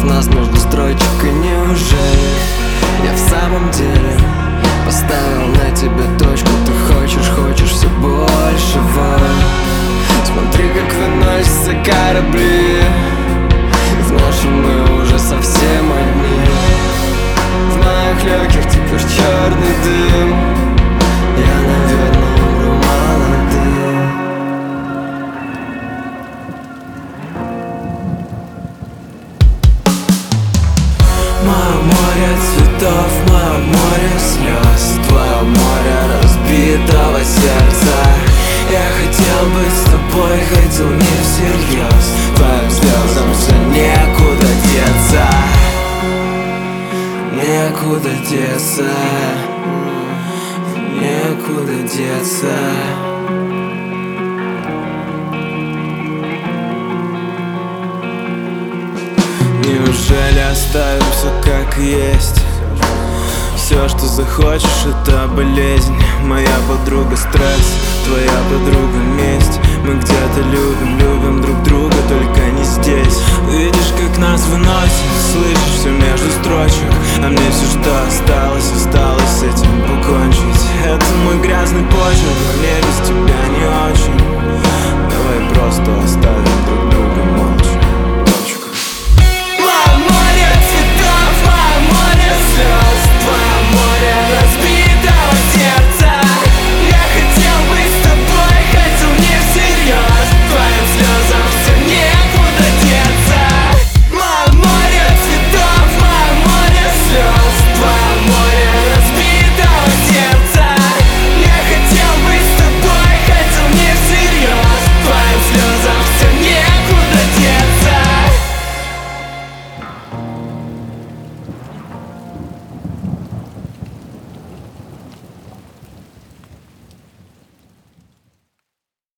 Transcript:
нас между строчек. И неужели я в самом деле поставил на тебя точку? Ты хочешь все большего. Смотри, как выносятся корабли, в нашем мы уже совсем одни. В моих легких теперь черный дым. Я, наверное, умру молодым. Мое море цветов, мое море слез, твое море разбитого сердца. Я хотел быть с тобой, хотел не всерьез. Твоим слезам все некуда деться. Некуда деться. Некуда деться. Неужели оставим все как есть? Все, что захочешь, это болезнь. Моя подруга стресс, твоя подруга месть. Мы где-то любим друг друга, только не здесь. Видишь, как нас выносит, слышишь все между строчек. А мне все, что осталось с этим покончить. Это мой грязный почерк, но мне без